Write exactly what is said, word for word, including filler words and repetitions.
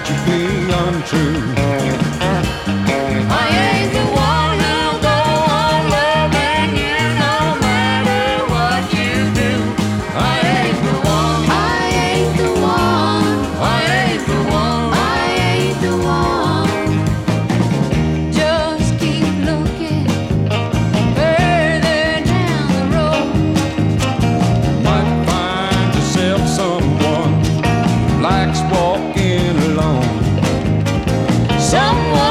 would you be untrue? I ain't the one who'll go on loving you no matter what you do. I ain't the one. I ain't the one. I ain't the one. I ain't the one. Just keep looking further down the road. Might find yourself someone likes walking alone. Someone